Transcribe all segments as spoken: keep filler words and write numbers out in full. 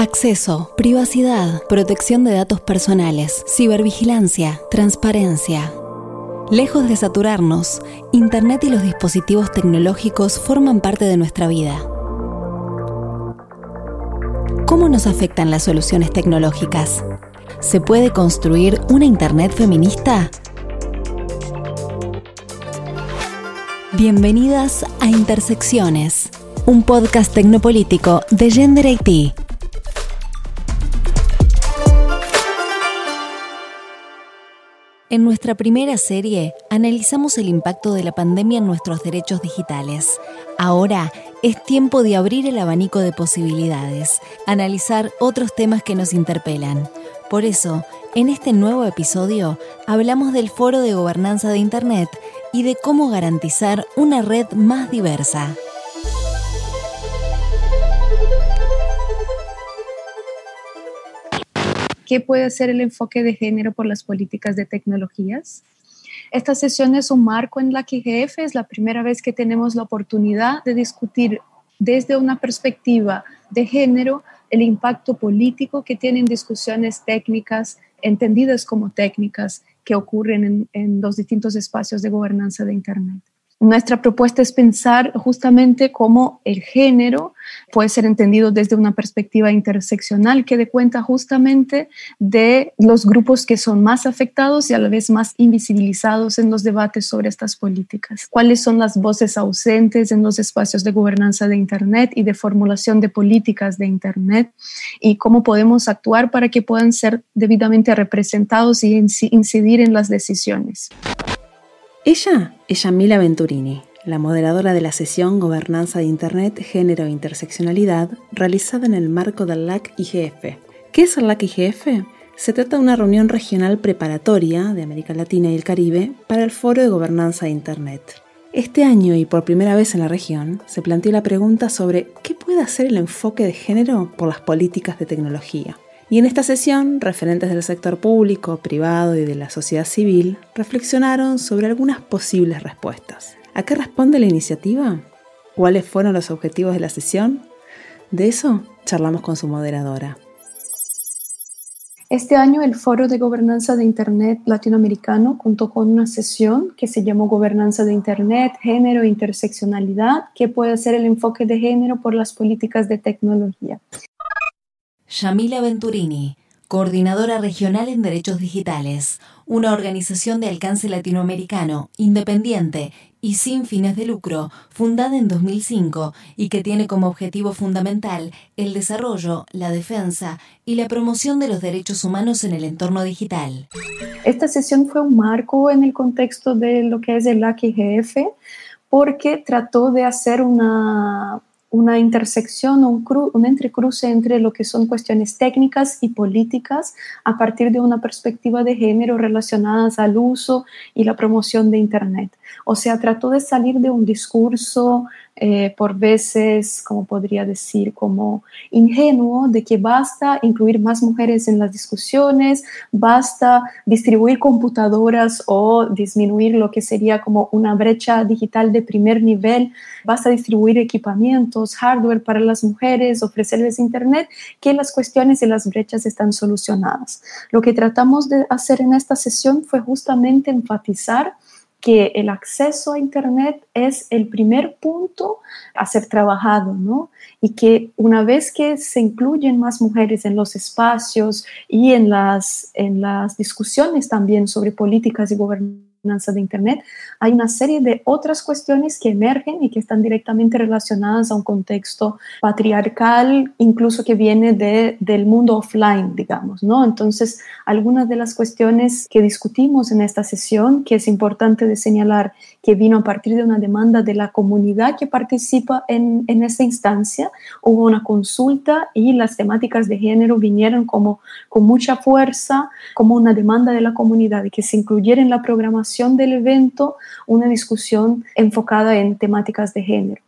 Acceso, privacidad, protección de datos personales, cibervigilancia, transparencia. Lejos de saturarnos, Internet y los dispositivos tecnológicos forman parte de nuestra vida. ¿Cómo nos afectan las soluciones tecnológicas? ¿Se puede construir una Internet feminista? Bienvenidas a Intersecciones, un podcast tecnopolítico de Gender I T. En nuestra primera serie, analizamos el impacto de la pandemia en nuestros derechos digitales. Ahora es tiempo de abrir el abanico de posibilidades, analizar otros temas que nos interpelan. Por eso, en este nuevo episodio, hablamos del Foro de Gobernanza de Internet y de cómo garantizar una red más diversa. ¿Qué puede hacer el enfoque de género por las políticas de tecnologías? Esta sesión es un marco en la que I G F es la primera vez que tenemos la oportunidad de discutir desde una perspectiva de género el impacto político que tienen discusiones técnicas, entendidas como técnicas, que ocurren en, en los distintos espacios de gobernanza de Internet. Nuestra propuesta es pensar justamente cómo el género puede ser entendido desde una perspectiva interseccional que dé cuenta justamente de los grupos que son más afectados y a la vez más invisibilizados en los debates sobre estas políticas. ¿Cuáles son las voces ausentes en los espacios de gobernanza de Internet y de formulación de políticas de Internet? Y cómo podemos actuar para que puedan ser debidamente representados y incidir en las decisiones. Ella es Yamila Venturini, la moderadora de la sesión Gobernanza de Internet, Género e Interseccionalidad, realizada en el marco del L A C I G F. ¿Qué es el L A C I G F? Se trata de una reunión regional preparatoria de América Latina y el Caribe para el Foro de Gobernanza de Internet. Este año, y por primera vez en la región, se planteó la pregunta sobre ¿qué puede hacer el enfoque de género por las políticas de tecnología? Y en esta sesión, referentes del sector público, privado y de la sociedad civil reflexionaron sobre algunas posibles respuestas. ¿A qué responde la iniciativa? ¿Cuáles fueron los objetivos de la sesión? De eso charlamos con su moderadora. Este año el Foro de Gobernanza de Internet Latinoamericano contó con una sesión que se llamó Gobernanza de Internet, Género e Interseccionalidad, que puede ser el enfoque de género por las políticas de tecnología. Yamila Venturini, coordinadora regional en Derechos Digitales, una organización de alcance latinoamericano, independiente y sin fines de lucro, fundada en dos mil cinco y que tiene como objetivo fundamental el desarrollo, la defensa y la promoción de los derechos humanos en el entorno digital. Esta sesión fue un marco en el contexto de lo que es el L A C I G F, porque trató de hacer una... una intersección o un, cru, un entrecruce entre lo que son cuestiones técnicas y políticas a partir de una perspectiva de género relacionadas al uso y la promoción de Internet. O sea, trató de salir de un discurso eh, por veces, como podría decir, como ingenuo, de que basta incluir más mujeres en las discusiones, basta distribuir computadoras o disminuir lo que sería como una brecha digital de primer nivel, basta distribuir equipamientos, hardware para las mujeres, ofrecerles Internet, que las cuestiones y las brechas están solucionadas. Lo que tratamos de hacer en esta sesión fue justamente enfatizar que el acceso a Internet es el primer punto a ser trabajado, ¿no? Y que una vez que se incluyen más mujeres en los espacios y en las, en las discusiones también sobre políticas y gobernanza de Internet, hay una serie de otras cuestiones que emergen y que están directamente relacionadas a un contexto patriarcal, incluso que viene de, del mundo offline, digamos, ¿no? Entonces, algunas de las cuestiones que discutimos en esta sesión, que es importante de señalar que vino a partir de una demanda de la comunidad que participa en, en esa instancia, hubo una consulta y las temáticas de género vinieron como con mucha fuerza, como una demanda de la comunidad de que se incluyera en la programación del evento una discusión enfocada en temáticas de género.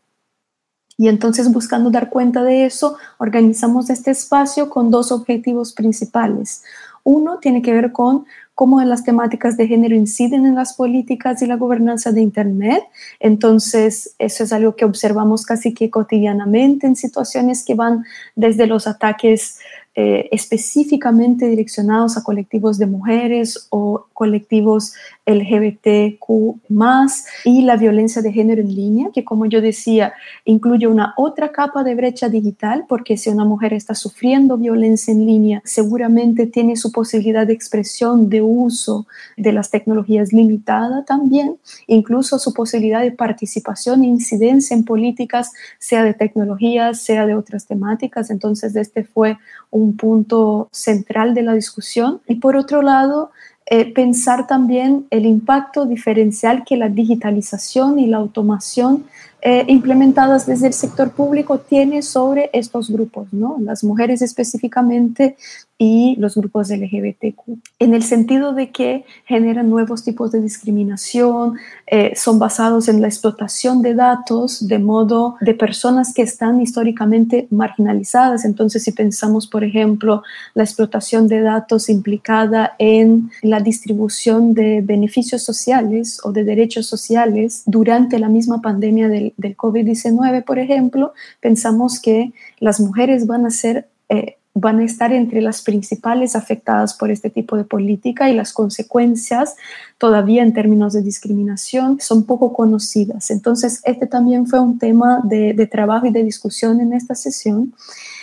Y entonces, buscando dar cuenta de eso, organizamos este espacio con dos objetivos principales. Uno tiene que ver con cómo las temáticas de género inciden en las políticas y la gobernanza de Internet. Entonces, eso es algo que observamos casi que cotidianamente en situaciones que van desde los ataques Eh, específicamente direccionados a colectivos de mujeres o colectivos L G B T Q más, y la violencia de género en línea, que como yo decía, incluye una otra capa de brecha digital, porque si una mujer está sufriendo violencia en línea, seguramente tiene su posibilidad de expresión, de uso de las tecnologías limitada también, incluso su posibilidad de participación e incidencia en políticas, sea de tecnologías, sea de otras temáticas. Entonces, este fue un punto central de la discusión. Y por otro lado, eh, pensar también el impacto diferencial que la digitalización y la automación eh, implementadas desde el sector público tiene sobre estos grupos, ¿no? Las mujeres específicamente y los grupos L G B T Q, en el sentido de que generan nuevos tipos de discriminación, eh, son basados en la explotación de datos de modo de personas que están históricamente marginalizadas. Entonces, si pensamos, por ejemplo, la explotación de datos implicada en la distribución de beneficios sociales o de derechos sociales durante la misma pandemia del, del COVID diecinueve, por ejemplo, pensamos que las mujeres van a ser eh, van a estar entre las principales afectadas por este tipo de política, y las consecuencias todavía en términos de discriminación son poco conocidas. Entonces, este también fue un tema de, de trabajo y de discusión en esta sesión.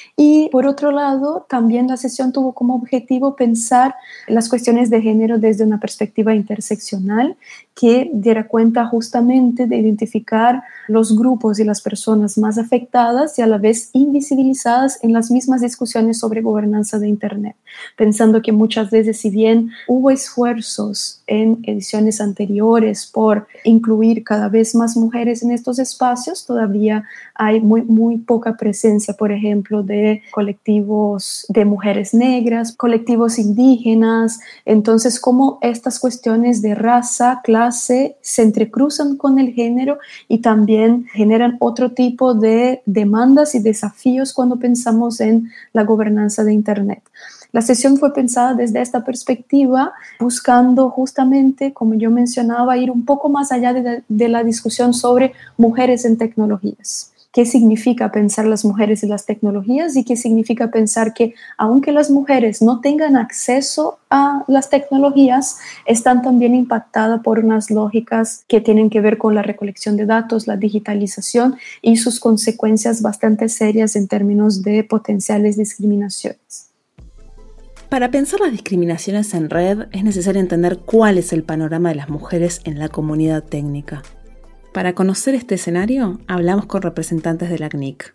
Y por otro lado, también la sesión tuvo como objetivo pensar las cuestiones de género desde una perspectiva interseccional que diera cuenta justamente de identificar los grupos y las personas más afectadas y a la vez invisibilizadas en las mismas discusiones sobre gobernanza de Internet, pensando que muchas veces, si bien hubo esfuerzos en ediciones anteriores por incluir cada vez más mujeres en estos espacios, todavía hay muy, muy poca presencia, por ejemplo, de colectivos de mujeres negras, colectivos indígenas. Entonces, cómo estas cuestiones de raza, clase, se entrecruzan con el género y también generan otro tipo de demandas y desafíos cuando pensamos en la gobernanza de Internet. La sesión fue pensada desde esta perspectiva, buscando justamente, como yo mencionaba, ir un poco más allá de, de la discusión sobre mujeres en tecnologías. ¿Qué significa pensar las mujeres y las tecnologías? Y qué significa pensar que, aunque las mujeres no tengan acceso a las tecnologías, están también impactadas por unas lógicas que tienen que ver con la recolección de datos, la digitalización y sus consecuencias bastante serias en términos de potenciales discriminaciones. Para pensar las discriminaciones en red, es necesario entender cuál es el panorama de las mujeres en la comunidad técnica. Para conocer este escenario, hablamos con representantes de la C N I C.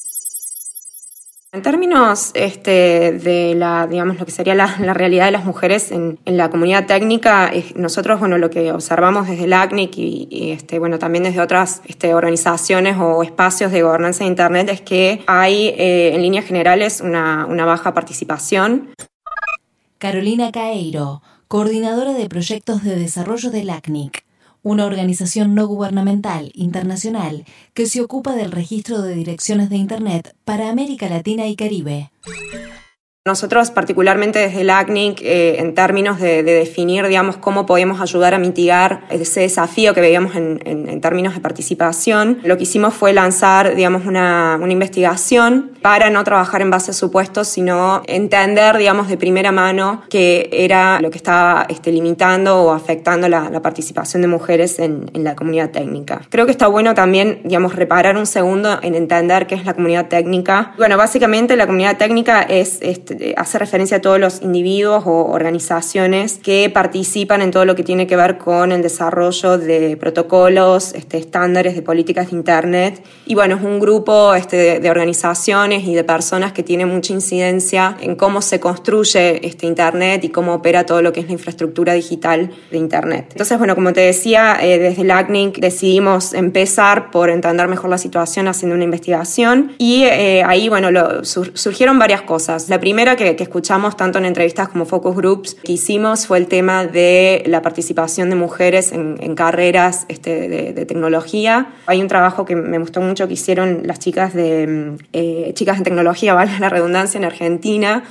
En términos este, de la, digamos, lo que sería la, la realidad de las mujeres en, en la comunidad técnica, es, nosotros, bueno, lo que observamos desde la C N I C y, y este, bueno, también desde otras este, organizaciones o espacios de gobernanza de Internet, es que hay, eh, en líneas generales, una, una baja participación. Carolina Caeiro, coordinadora de proyectos de desarrollo de la C N I C, una organización no gubernamental internacional que se ocupa del registro de direcciones de Internet para América Latina y Caribe. Nosotros, particularmente desde la C N I C, eh, en términos de, de definir, digamos, cómo podemos ayudar a mitigar ese desafío que veíamos en, en, en términos de participación, lo que hicimos fue lanzar, digamos, una, una investigación para no trabajar en base a supuestos, sino entender, digamos, de primera mano qué era lo que estaba este, limitando o afectando la, la participación de mujeres en, en la comunidad técnica. Creo que está bueno también, digamos, reparar un segundo en entender qué es la comunidad técnica. Bueno, básicamente la comunidad técnica es este, hace referencia a todos los individuos o organizaciones que participan en todo lo que tiene que ver con el desarrollo de protocolos, este, estándares de políticas de Internet. Y bueno, es un grupo este, de, de organizaciones y de personas que tiene mucha incidencia en cómo se construye este Internet y cómo opera todo lo que es la infraestructura digital de Internet. Entonces, bueno, como te decía, eh, desde la C N I C decidimos empezar por entender mejor la situación haciendo una investigación y eh, ahí, bueno, lo, sur, surgieron varias cosas. La primera Que, que escuchamos tanto en entrevistas como focus groups que hicimos fue el tema de la participación de mujeres en, en carreras este, de, de tecnología. Hay un trabajo que me gustó mucho que hicieron las chicas de eh, chicas en tecnología, vale la redundancia, en Argentina,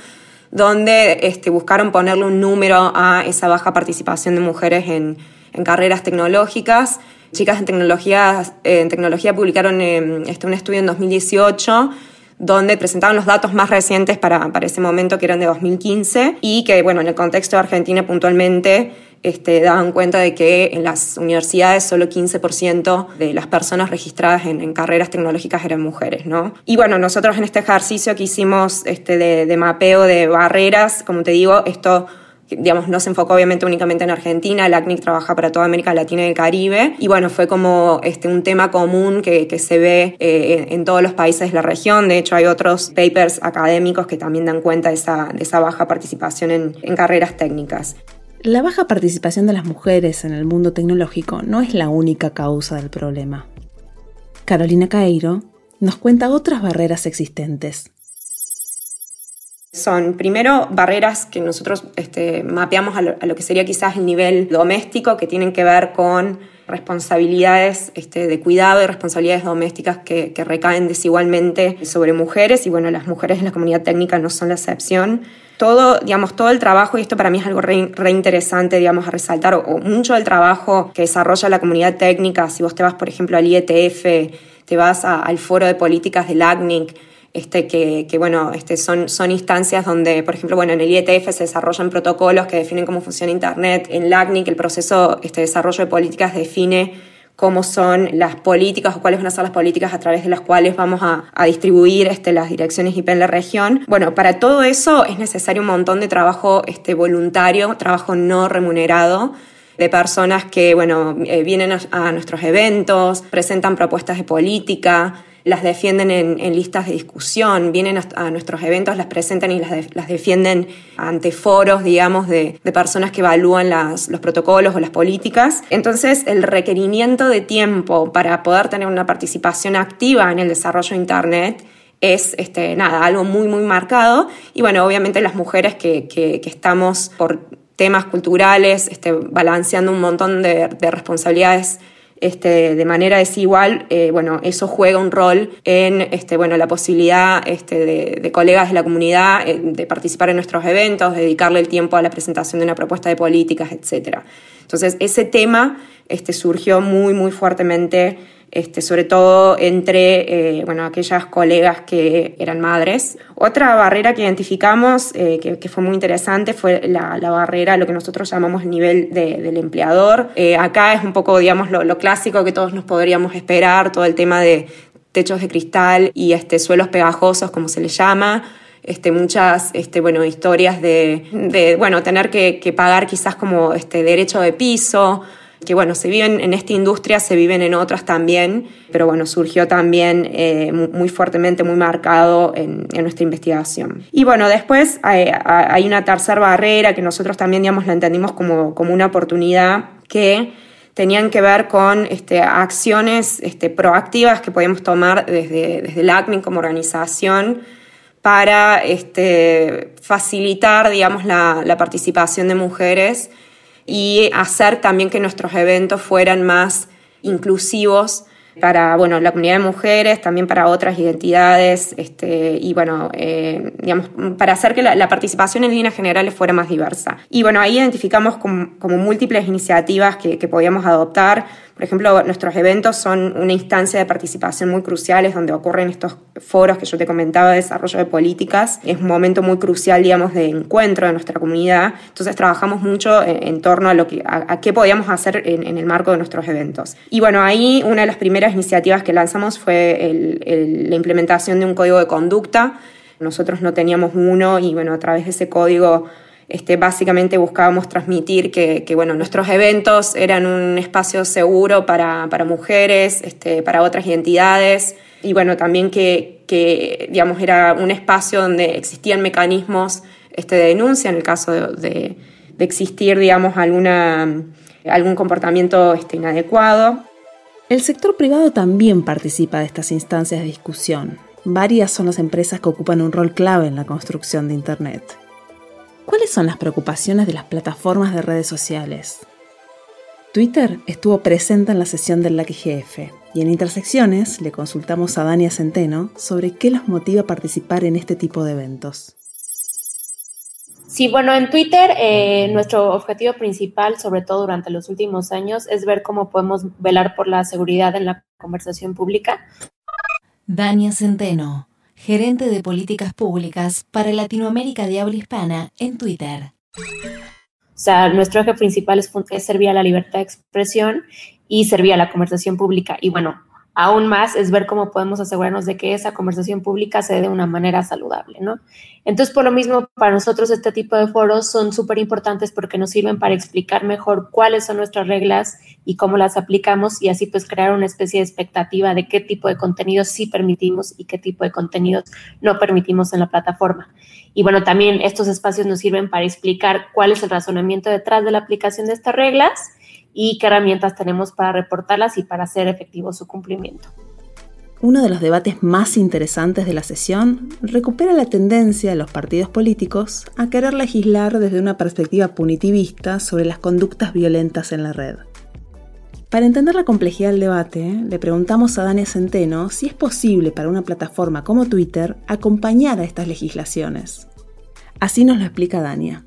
donde este, buscaron ponerle un número a esa baja participación de mujeres en, en carreras tecnológicas. Chicas en tecnología, en tecnología publicaron eh, este, un estudio en dos mil dieciocho donde presentaban los datos más recientes para, para ese momento, que eran de dos mil quince, y que, bueno, en el contexto de Argentina puntualmente, este, daban cuenta de que en las universidades solo quince por ciento de las personas registradas en, en carreras tecnológicas eran mujeres, ¿no? Y bueno, nosotros en este ejercicio que hicimos este, de, de mapeo de barreras, como te digo, esto, digamos, no se enfocó obviamente únicamente en Argentina. El A C N I C trabaja para toda América Latina y el Caribe, y bueno, fue como este, un tema común que, que se ve eh, en todos los países de la región. De hecho, hay otros papers académicos que también dan cuenta de esa, de esa baja participación en, en carreras técnicas. La baja participación de las mujeres en el mundo tecnológico no es la única causa del problema. Carolina Caeiro nos cuenta otras barreras existentes. Son, primero, barreras que nosotros este, mapeamos a lo, a lo que sería quizás el nivel doméstico, que tienen que ver con responsabilidades este, de cuidado y responsabilidades domésticas que, que recaen desigualmente sobre mujeres, y bueno, las mujeres en la comunidad técnica no son la excepción. Todo, digamos, todo el trabajo, y esto para mí es algo re, re interesante, digamos, a resaltar, o, o mucho del trabajo que desarrolla la comunidad técnica. Si vos te vas, por ejemplo, al I E T F, te vas a, al Foro de Políticas del A C N I C, Este, que, que bueno, este, son, son instancias donde, por ejemplo, bueno, en el I E T F se desarrollan protocolos que definen cómo funciona Internet. En el A C N I C el proceso este, de desarrollo de políticas define cómo son las políticas o cuáles van a ser las políticas a través de las cuales vamos a, a distribuir este, las direcciones I P en la región. Bueno, para todo eso es necesario un montón de trabajo este, voluntario, trabajo no remunerado, de personas que, bueno, eh, vienen a, a nuestros eventos, presentan propuestas de política, las defienden en, en listas de discusión, vienen a, a nuestros eventos, las presentan y las, de, las defienden ante foros, digamos, de, de personas que evalúan las, los protocolos o las políticas. Entonces, el requerimiento de tiempo para poder tener una participación activa en el desarrollo de Internet es este, nada, algo muy, muy marcado. Y bueno, obviamente las mujeres que, que, que estamos por temas culturales, este, balanceando un montón de, de responsabilidades Este, de manera desigual, eh, bueno, eso juega un rol en este, bueno, la posibilidad este, de, de colegas de la comunidad eh, de participar en nuestros eventos, de dedicarle el tiempo a la presentación de una propuesta de políticas, etcétera. Entonces, ese tema este, surgió muy, muy fuertemente, este, sobre todo entre eh, bueno, aquellas colegas que eran madres. Otra barrera que identificamos, eh, que, que fue muy interesante, fue la, la barrera, lo que nosotros llamamos el nivel de, del empleador. Eh, acá es un poco, digamos, lo, lo clásico que todos nos podríamos esperar, todo el tema de techos de cristal y este, suelos pegajosos, como se les llama. Este, muchas este, bueno, historias de, de bueno, tener que, que pagar quizás como este, derecho de piso, que bueno, se viven en esta industria, se viven en otras también, pero bueno, surgió también eh, muy fuertemente, muy marcado en, en nuestra investigación. Y bueno, después hay, hay una tercera barrera que nosotros también, digamos, la entendimos como, como una oportunidad, que tenían que ver con este, acciones este, proactivas que podíamos tomar desde, desde el A C N I C como organización para este, facilitar, digamos, la, la participación de mujeres y hacer también que nuestros eventos fueran más inclusivos para, bueno, la comunidad de mujeres, también para otras identidades, este, y bueno, eh, digamos, para hacer que la, la participación en líneas generales fuera más diversa. Y bueno, ahí identificamos como, como múltiples iniciativas que, que podíamos adoptar. Por ejemplo, nuestros eventos son una instancia de participación muy cruciales donde ocurren estos foros que yo te comentaba de desarrollo de políticas. Es un momento muy crucial, digamos, de encuentro de nuestra comunidad. Entonces trabajamos mucho en, en torno a, lo que, a, a qué podíamos hacer en, en el marco de nuestros eventos. Y bueno, ahí una de las primeras iniciativas que lanzamos fue el, el, la implementación de un código de conducta. Nosotros no teníamos uno y bueno, a través de ese código Este, básicamente buscábamos transmitir que, que bueno, nuestros eventos eran un espacio seguro para, para mujeres, este, para otras identidades, y bueno, también que, que digamos, era un espacio donde existían mecanismos este, de denuncia en el caso de, de, de existir, digamos, alguna, algún comportamiento este, inadecuado. El sector privado también participa de estas instancias de discusión. Varias son las empresas que ocupan un rol clave en la construcción de Internet. ¿Cuáles son las preocupaciones de las plataformas de redes sociales? Twitter estuvo presente en la sesión del L A C I G F y en Intersecciones le consultamos a Dania Centeno sobre qué los motiva a participar en este tipo de eventos. Sí, bueno, en Twitter eh, nuestro objetivo principal, sobre todo durante los últimos años, es ver cómo podemos velar por la seguridad en la conversación pública. Dania Centeno, gerente de políticas públicas para Latinoamérica de habla hispana en Twitter. O sea, nuestro eje principal es, es servir a la libertad de expresión y servir a la conversación pública. Y bueno, aún más es ver cómo podemos asegurarnos de que esa conversación pública se dé de una manera saludable, ¿no? Entonces, por lo mismo, para nosotros este tipo de foros son súper importantes porque nos sirven para explicar mejor cuáles son nuestras reglas y cómo las aplicamos y así pues crear una especie de expectativa de qué tipo de contenidos sí permitimos y qué tipo de contenidos no permitimos en la plataforma. Y bueno, también estos espacios nos sirven para explicar cuál es el razonamiento detrás de la aplicación de estas reglas y qué herramientas tenemos para reportarlas y para hacer efectivo su cumplimiento. Uno de los debates más interesantes de la sesión recupera la tendencia de los partidos políticos a querer legislar desde una perspectiva punitivista sobre las conductas violentas en la red. Para entender la complejidad del debate, le preguntamos a Dania Centeno si es posible para una plataforma como Twitter acompañar a estas legislaciones. Así nos lo explica Dania.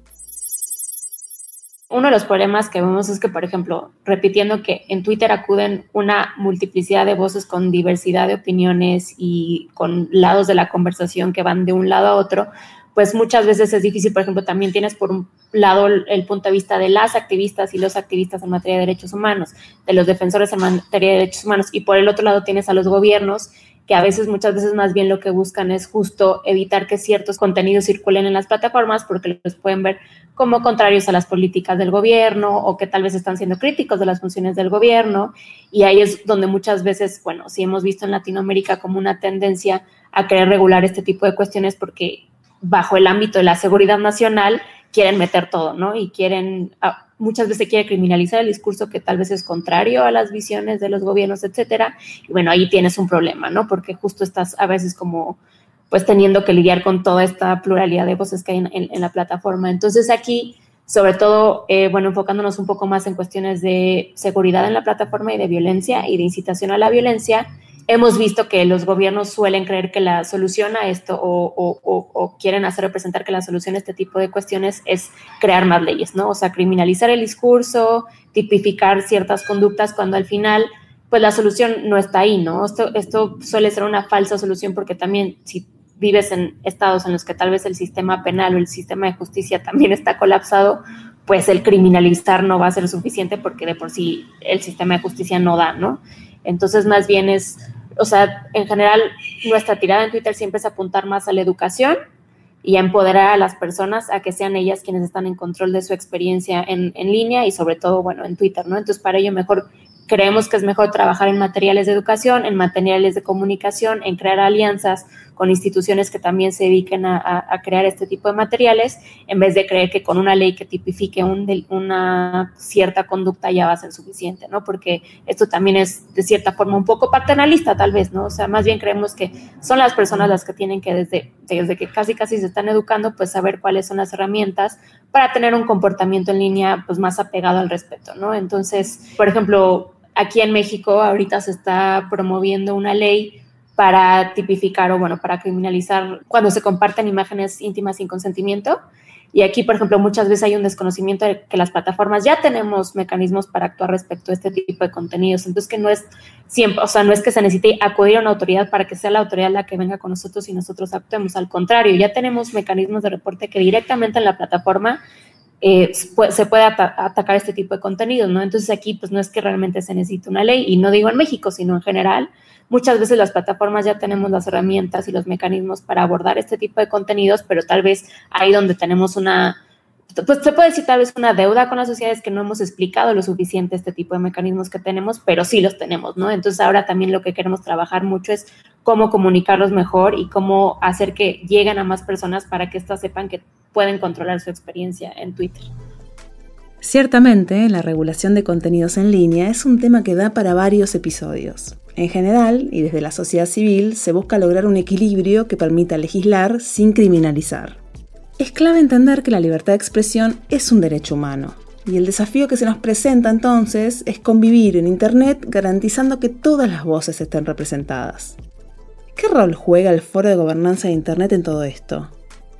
Uno de los problemas que vemos es que, por ejemplo, repitiendo que en Twitter acuden una multiplicidad de voces con diversidad de opiniones y con lados de la conversación que van de un lado a otro, pues muchas veces es difícil. Por ejemplo, también tienes por un lado el punto de vista de las activistas y los activistas en materia de derechos humanos, de los defensores en materia de derechos humanos, y por el otro lado tienes a los gobiernos que a veces, muchas veces más bien lo que buscan es justo evitar que ciertos contenidos circulen en las plataformas porque los pueden ver como contrarios a las políticas del gobierno o que tal vez están siendo críticos de las funciones del gobierno. Y ahí es donde muchas veces, bueno, sí hemos visto en Latinoamérica como una tendencia a querer regular este tipo de cuestiones porque bajo el ámbito de la seguridad nacional quieren meter todo, ¿no? Y quieren, muchas veces se quiere criminalizar el discurso que tal vez es contrario a las visiones de los gobiernos, etcétera. Y bueno, ahí tienes un problema, ¿no? Porque justo estás a veces como pues teniendo que lidiar con toda esta pluralidad de voces que hay en, en, en la plataforma. Entonces aquí, sobre todo, eh, bueno, enfocándonos un poco más en cuestiones de seguridad en la plataforma y de violencia y de incitación a la violencia, hemos visto que los gobiernos suelen creer que la solución a esto o, o, o, o quieren hacer representar que la solución a este tipo de cuestiones es crear más leyes, ¿no? O sea, criminalizar el discurso, tipificar ciertas conductas cuando al final, pues la solución no está ahí, ¿no? Esto, esto suele ser una falsa solución porque también si vives en estados en los que tal vez el sistema penal o el sistema de justicia también está colapsado, pues el criminalizar no va a ser suficiente porque de por sí el sistema de justicia no da, ¿no? Entonces, más bien es, o sea, en general, nuestra tirada en Twitter siempre es apuntar más a la educación y a empoderar a las personas a que sean ellas quienes están en control de su experiencia en, en línea y sobre todo, bueno, en Twitter, ¿no? Entonces, para ello mejor creemos que es mejor trabajar en materiales de educación, en materiales de comunicación, en crear alianzas con instituciones que también se dediquen a, a, a crear este tipo de materiales, en vez de creer que con una ley que tipifique un, de, una cierta conducta ya va a ser suficiente, ¿no? Porque esto también es, de cierta forma, un poco paternalista, tal vez, ¿no? O sea, más bien creemos que son las personas las que tienen que, desde, desde que casi casi se están educando, pues saber cuáles son las herramientas para tener un comportamiento en línea, pues, más apegado al respeto, ¿no? Entonces, por ejemplo, aquí en México ahorita se está promoviendo una ley para tipificar o, bueno, para criminalizar cuando se comparten imágenes íntimas sin consentimiento. Y aquí, por ejemplo, muchas veces hay un desconocimiento de que las plataformas ya tenemos mecanismos para actuar respecto a este tipo de contenidos. Entonces, que no es siempre, o sea, no es que se necesite acudir a una autoridad para que sea la autoridad la que venga con nosotros y nosotros actuemos. Al contrario, ya tenemos mecanismos de reporte que directamente en la plataforma Eh, se puede at- atacar este tipo de contenidos, ¿no? Entonces aquí pues no es que realmente se necesite una ley, y no digo en México, sino en general. Muchas veces las plataformas ya tenemos las herramientas y los mecanismos para abordar este tipo de contenidos, pero tal vez ahí donde tenemos una, pues se puede decir tal vez una deuda con las sociedades, que no hemos explicado lo suficiente este tipo de mecanismos que tenemos, pero sí los tenemos, ¿no? Entonces ahora también lo que queremos trabajar mucho es cómo comunicarlos mejor y cómo hacer que lleguen a más personas para que éstas sepan que pueden controlar su experiencia en Twitter. Ciertamente, la regulación de contenidos en línea es un tema que da para varios episodios. En general, y desde la sociedad civil, se busca lograr un equilibrio que permita legislar sin criminalizar. Es clave entender que la libertad de expresión es un derecho humano, y el desafío que se nos presenta entonces es convivir en Internet garantizando que todas las voces estén representadas. ¿Qué rol juega el Foro de Gobernanza de Internet en todo esto?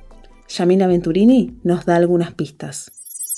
Yamila Venturini nos da algunas pistas.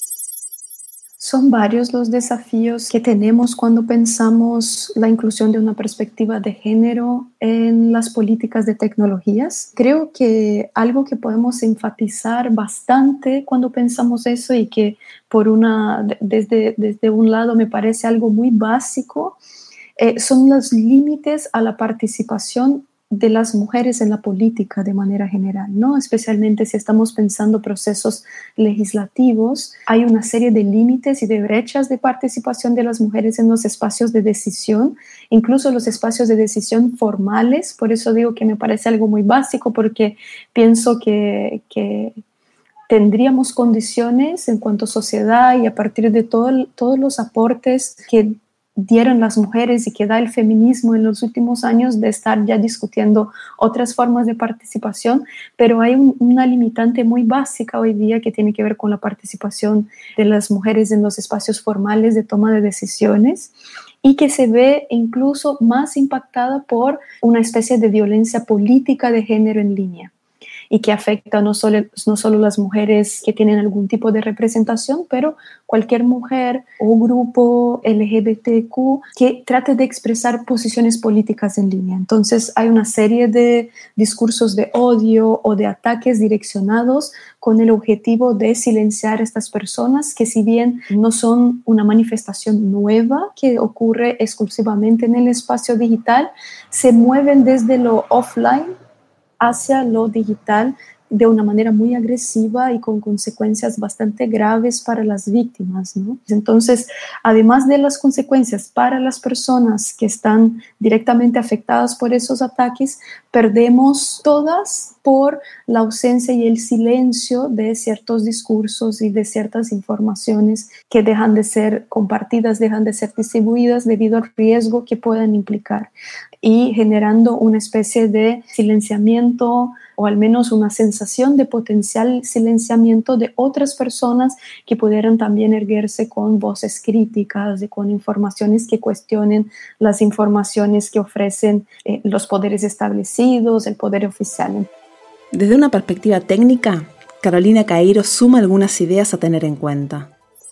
Son varios los desafíos que tenemos cuando pensamos la inclusión de una perspectiva de género en las políticas de tecnologías. Creo que algo que podemos enfatizar bastante cuando pensamos eso y que por una, desde, desde un lado me parece algo muy básico, eh, son los límites a la participación de las mujeres en la política de manera general, ¿no? Especialmente si estamos pensando procesos legislativos, hay una serie de límites y de brechas de participación de las mujeres en los espacios de decisión, incluso los espacios de decisión formales. Por eso digo que me parece algo muy básico, porque pienso que, que tendríamos condiciones en cuanto a sociedad y a partir de todo, todos los aportes que dieron las mujeres y que da el feminismo en los últimos años, de estar ya discutiendo otras formas de participación, pero hay un, una limitante muy básica hoy día que tiene que ver con la participación de las mujeres en los espacios formales de toma de decisiones y que se ve incluso más impactada por una especie de violencia política de género en línea, y que afecta no solo, no solo las mujeres que tienen algún tipo de representación, pero cualquier mujer o grupo L G B T Q que trate de expresar posiciones políticas en línea. Entonces hay una serie de discursos de odio o de ataques direccionados con el objetivo de silenciar a estas personas que, si bien no son una manifestación nueva que ocurre exclusivamente en el espacio digital, se mueven desde lo offline hacia lo digital de una manera muy agresiva y con consecuencias bastante graves para las víctimas, ¿no? Entonces, además de las consecuencias para las personas que están directamente afectadas por esos ataques, perdemos todas por la ausencia y el silencio de ciertos discursos y de ciertas informaciones que dejan de ser compartidas, dejan de ser distribuidas debido al riesgo que puedan implicar, y generando una especie de silenciamiento o al menos una sensación de potencial silenciamiento de otras personas que pudieran también erguirse con voces críticas y con informaciones que cuestionen las informaciones que ofrecen eh, los poderes establecidos, el poder oficial. Desde una perspectiva técnica, Carolina Cairo suma algunas ideas a tener en cuenta.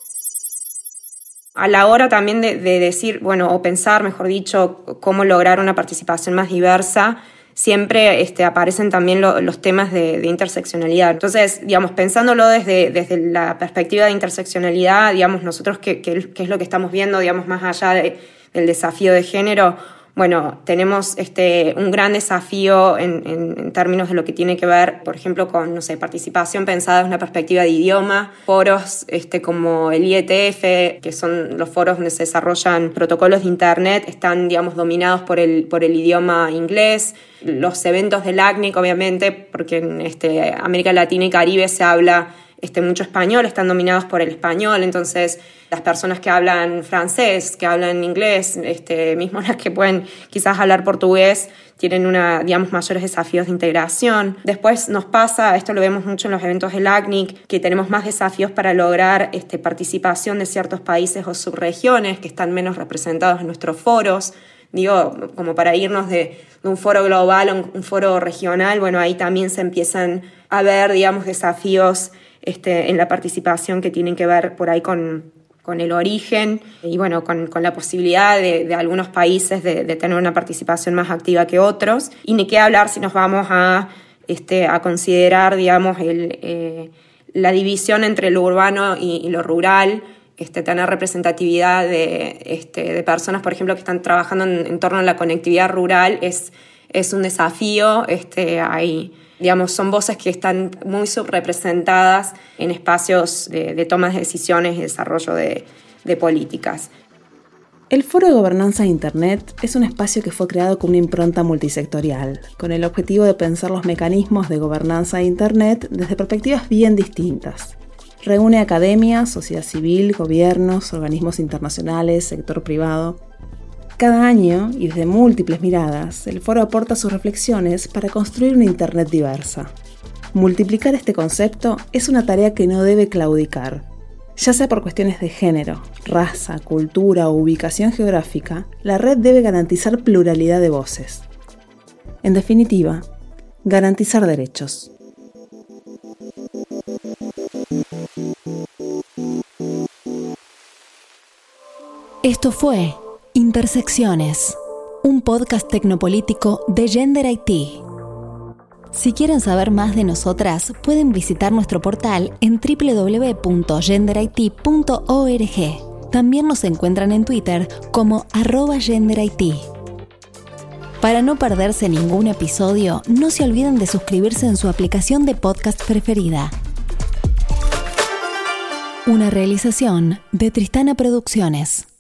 A la hora también de, de decir, bueno, o pensar, mejor dicho, cómo lograr una participación más diversa, siempre este, aparecen también lo, los temas de, de interseccionalidad. Entonces, digamos, pensándolo desde, desde la perspectiva de interseccionalidad, digamos, nosotros qué, qué, qué es lo que estamos viendo, digamos, más allá de, del desafío de género. Bueno, tenemos este, un gran desafío en, en, en términos de lo que tiene que ver, por ejemplo, con, no sé, participación pensada desde una perspectiva de idioma, foros este, como el I E T F, que son los foros donde se desarrollan protocolos de Internet, están, digamos, dominados por el, por el idioma inglés. Los eventos del A C N I C, obviamente, porque en este, América Latina y Caribe se habla Este, mucho español, están dominados por el español, entonces las personas que hablan francés, que hablan inglés, este, mismo las que pueden quizás hablar portugués, tienen una, digamos, mayores desafíos de integración. Después nos pasa, esto lo vemos mucho en los eventos del A C N I C, que tenemos más desafíos para lograr este, participación de ciertos países o subregiones que están menos representados en nuestros foros. Digo, como para irnos de, de un foro global a un, un foro regional, bueno, ahí también se empiezan a ver, digamos, desafíos Este, en la participación que tienen que ver por ahí con, con el origen y bueno, con, con la posibilidad de, de algunos países de, de tener una participación más activa que otros. Y ni qué hablar si nos vamos a, este, a considerar, digamos, el, eh, la división entre lo urbano y, y lo rural, este, tener representatividad de, este, de personas, por ejemplo, que están trabajando en, en torno a la conectividad rural es, es un desafío. Este, hay Digamos, son voces que están muy subrepresentadas en espacios de, de tomas de decisiones y desarrollo de, de políticas. El Foro de Gobernanza de Internet es un espacio que fue creado con una impronta multisectorial, con el objetivo de pensar los mecanismos de gobernanza de Internet desde perspectivas bien distintas. Reúne academia, sociedad civil, gobiernos, organismos internacionales, sector privado. Cada año, y desde múltiples miradas, el foro aporta sus reflexiones para construir una Internet diversa. Multiplicar este concepto es una tarea que no debe claudicar. Ya sea por cuestiones de género, raza, cultura o ubicación geográfica, la red debe garantizar pluralidad de voces. En definitiva, garantizar derechos. Esto fue Intersecciones, un podcast tecnopolítico de Gender I T. Si quieren saber más de nosotras, pueden visitar nuestro portal en doble u doble u doble u punto gender i t punto org. También nos encuentran en Twitter como arroba genderit. Para no perderse ningún episodio, no se olviden de suscribirse en su aplicación de podcast preferida. Una realización de Tristana Producciones.